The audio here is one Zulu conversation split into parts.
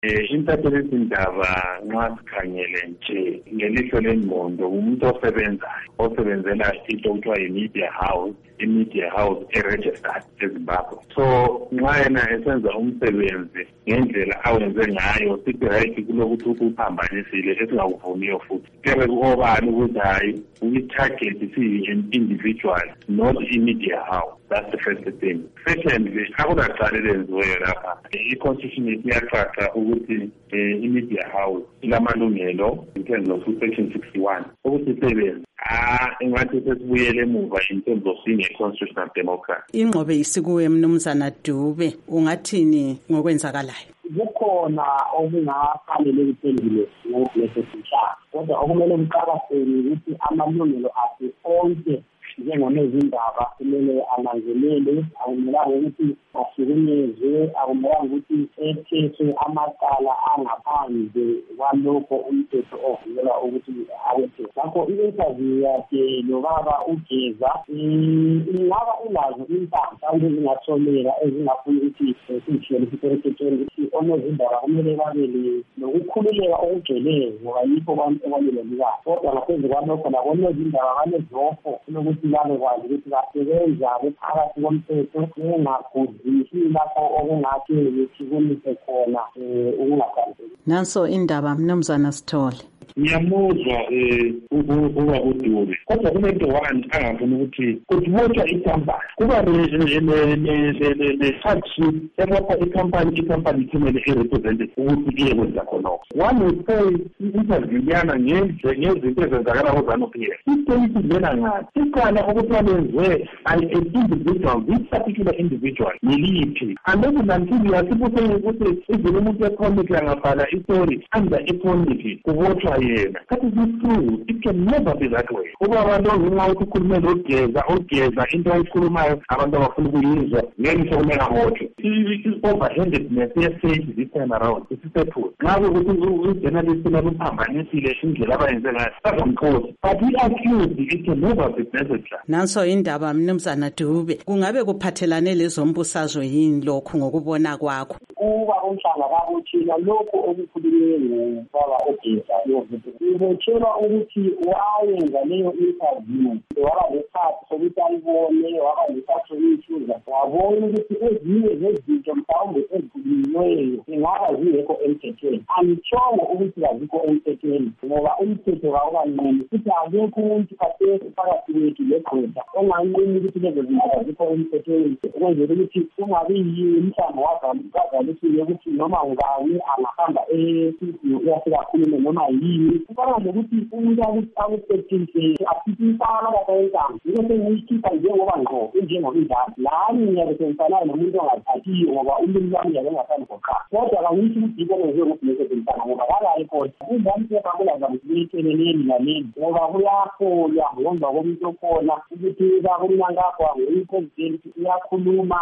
Impatho lezindaba nxa sikhangele nje ngelihlo lengqondo umuntu osebenzela into okuthiwa yi-media house, i-media house e-registered eZimbabwe. So nxa yena esenza umsebenzi ngendlela awenze ngayo sithi right kulokuthi uphambanisile esingakuvuniyo futhi. Kebe obani ukuthi hayi uyi-target siyi-individual, not i-media house. That's the first thing. Secondly, akunaqala lenziweyo lapha. I-constitution iyacaca ukuthi i-media house ilamalungelo in terms of section 61 ukuthi isebenze. Ingathi sesibuyele emuva in terms of being a constitutional democrat. Ingqobe isikuwe Mnumzana Dube, ungathini ngokwenzakalayo? Kukhona okungafanele kuphendule ngokuleso sihlalo. Kodwa okumele umqaphele ukuthi amalungelo akhe onke njengamezindaba kumele ananzelele, akumelanga ukuthi ahlukunyezwe, akumelanga ukuthi ethethwe amacala angaphandle kwalokho umthetho ovumela ukuthi awethe. Ngakho i-interview yakhe nobaba uGeza ingaba ilazo impampa ezingatholeka ezingafuna ukuthi sihlele sipereketheni ukuthi onozindaba kumele babe nokukhululeka okugcweleyo ngoba yikho abantu abalelelikayo. Kodwa ngaphezu kwalokho nabonozindaba banezofo lokuthi babe kwazi ukuthi basebenza phakathi komthetho engagudisi lapho okungathi ukuthi kumise khona ukungaqapheli. Nanso indaba Mnumzana Sithole. Ngiyamuzwa uba uDube. Kodwa kunento one angafuna ukuthi kuthiwotha ikhampani. Kuba le-charge lapho ikhampani kumele i-represent ukuthi iye kwenza khonokho. One would say i-interview yana ngezinto ezenzakala kuZANU-PF. I-state ivela ngathi. Iqala ukuthi balenziwe an individual, this particular individual, yiliphi. Unless until yasibuseni ukuthi izile umuntu ecomic angabhala istory under ecomic kuvothwa yena. That is not true. It can never be that way. Uba abantu ngenxa ukuthi ukhulumele ogeza into ayikhulumayo abantu abafuna ukuyizwa ngenxa kumele ahothwe. I-overhandedness yestate this time around isisephula. Nxa ukuthi i-journalist laphambanisile indlela abayenze ngayo bazomkhosi. But i-accused it can never be necessary. Nanso indaba Mnumzana Dube, kungabe kuphathelane lezombusazwe yini lokhu ngokubona kwakho? Kuba umhlanga kabuthina lokho okukhulunywe ngubaba uGeza ubotshelwa ukuthi wayenza leyo interview waba lesikhathi sokuthi ayibone, waba lesikhathi sokuyichuza, wabona ukuthi ezinye zezinto mhlawumbe ezikhulunyweyo ingaba zingekho emthethweni. Angitshongo ukuthi azikho emthethweni ngoba umthetho kawukanqumi futhi akekho umuntu phakathi kwethu legqwetha onganqumi ukuthi lezo zinto azikho emthethweni ukwenzela ukuthi kungabi yimhlambo wazalisiwe ukuthi noma ngubani angahamba uyafika akhulume noma yini. Kufanele ukuthi umuntu akusekhise asithi impala kayenzayo yiko sengiyikhipha njengoba ngqo njengobindaba lami ngiyabesenzanayo nomuntu ongathathiyo ngoba ulimi lwami yabengathandi koqala. Kodwa kangithi ukuthi ikwenze ukuthi ngisebenza ngoba kalayi kodwa indaba yebabula zamuyitheleleni naleli ngoba kuyafolwa ngomba komuntu okhona ukuthi bakunyangapha ngoyipresident uyakhuluma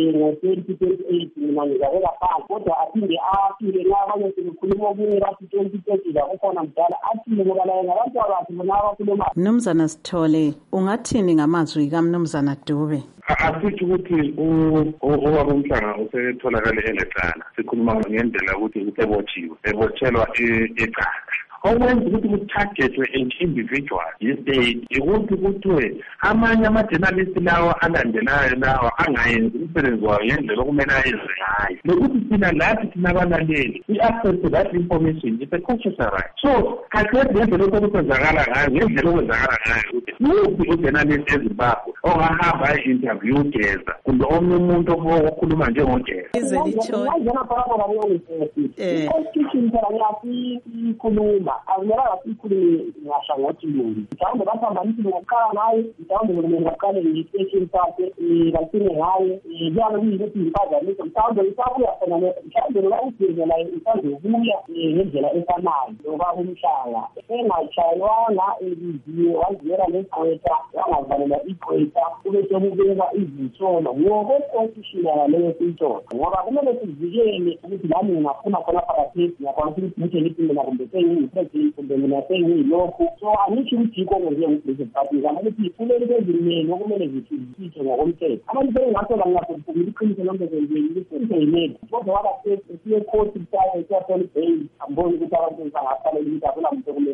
ngo-2028 mina ngizabeka phansi kodwa aphinde afike nabanye sebekhuluma okunye bathi 2030 kukhona mdala athile ngoba la ngabantu abathi bona abakhuluma. Mnumzana Sithole, ungathini ngamazwi kaMnumzana Dube? Asithi ukuthi ubaba uMhlanga usetholakale elecala. Sikhuluma ngendlela ukuthi ebotshelwa ecala. Okwenza ukuthi ku-targetwe an individual yi-state ukuthi kuthiwe amanye ama-journalist lawa alandelayo lawa angayenzi umsebenzi wayo ngendlela okumele ayenze ngayo. Lokuthi thina lathi thina abalaleli i-access to that information is a constitutional right. So khathesi ngendlela okwenzakala ngayo ngendlela okwenzakala ngayo ukuthi u-journalist eZimbabwe ongahamba ayi-interview uGeza kumbe omunye umuntu okhuluma njengogeza. Akumelanga sikhulume ngahlangothi luni mhlawumbe baphambanisile ngokuqala ngayo mhlawumbe kumele baqale nge-station sakhe bathine ngayo njalo kuyikuthi impazamiso mhlawumbe isabuya khona mhlawumbe noba uGeza layo isazobuya ngendlela efanayo ngoba umhlanga engatshayelwanga ebiziwe waziyela negqwetha wangazalela igqwetha kube sekubeka izintsholo ngokwe-constitutional leyo sintsholo ngoba kumele sivikele ukuthi lami ngingafuna khona phakathi ngiyakwazi ukuthi ngithe ngipindela kumbe sengiyiphe nginethi kumbe mina sengiyilokhu so angithi ukuthi yikho nje ngibheke phansi ngama ukuthi kuleli bezimini okumele zithithwe ngokomthetho abantu bengasola ngaphuma iqiniso lonke nje ukuthi yini kodwa waba siye court isayo bail amboni ukuthi abantu bangaqala ukuthi akula muntu kumele